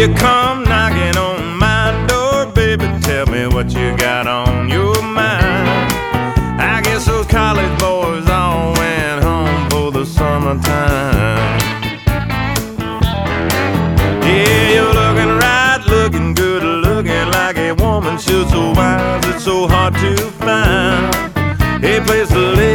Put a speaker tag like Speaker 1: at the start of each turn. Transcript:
Speaker 1: you come knocking on my door, baby, tell me what you got on your mind. I guess those college boys all went home for the summertime. Yeah, you're looking right, looking good, looking like a woman should. So wise, it's so hard to find a place to live